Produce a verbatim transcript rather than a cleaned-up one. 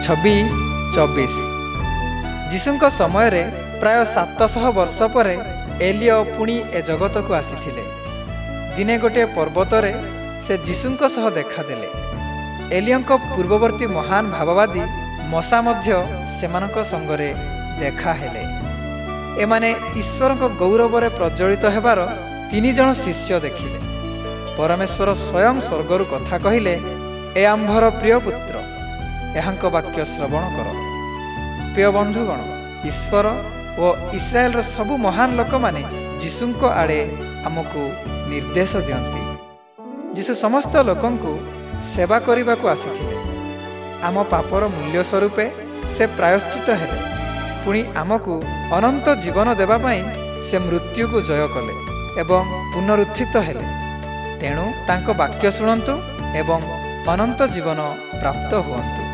ଛବି ଚବିଶ। ଯୀଶୁଙ୍କ ସମୟରେ ପ୍ରାୟ ସାତଶହ ବର୍ଷ ପରେ ଏଲିୟ ପୁଣି ଏ ଜଗତକୁ ଆସିଥିଲେ। ଦିନେ ଗୋଟିଏ ପର୍ବତରେ ସେ ଯୀଶୁଙ୍କ ସହ ଦେଖାଦେଲେ। ଏଲିୟଙ୍କ ପୂର୍ବବର୍ତ୍ତୀ ମହାନ ଭାବବାଦୀ ମଶା ମଧ୍ୟ ସେମାନଙ୍କ ସଙ୍ଗରେ ଦେଖାହେଲେ। ଏମାନେ ଈଶ୍ୱରଙ୍କ ଗୌରବରେ ପ୍ରଜ୍ୱଳିତ ହେବାର ତିନି ଜଣ ଶିଷ୍ୟ ଦେଖିଲେ। ପରମେଶ୍ୱର ସ୍ୱୟଂ ସ୍ୱର୍ଗରୁ କଥା କହିଲେ, ଏ ଆମ୍ଭର ପ୍ରିୟ ପୁତ୍ର, ଏହାଙ୍କ ବାକ୍ୟ ଶ୍ରବଣ କର। ପ୍ରିୟ ବନ୍ଧୁଗଣ, ଈଶ୍ୱର ଓ ଇସ୍ରାଏଲର ସବୁ ମହାନ ଲୋକମାନେ ଯୀଶୁଙ୍କ ଆଡ଼େ ଆମକୁ ନିର୍ଦ୍ଦେଶ ଦିଅନ୍ତି। ଯୀଶୁ ସମସ୍ତ ଲୋକଙ୍କୁ ସେବା କରିବାକୁ ଆସିଥିଲେ। ଆମ ପାପର ମୂଲ୍ୟ ସ୍ୱରୂପେ ସେ ପ୍ରାୟଶ୍ଚିତ ହେଲେ। ପୁଣି ଆମକୁ ଅନନ୍ତ ଜୀବନ ଦେବା ପାଇଁ ସେ ମୃତ୍ୟୁକୁ ଜୟ କଲେ ଏବଂ ପୁନରୁତ୍ଥିତ ହେଲେ। ତେଣୁ ତାଙ୍କ ବାକ୍ୟ ଶୁଣନ୍ତୁ ଏବଂ ଅନନ୍ତ ଜୀବନ ପ୍ରାପ୍ତ ହୁଅନ୍ତୁ।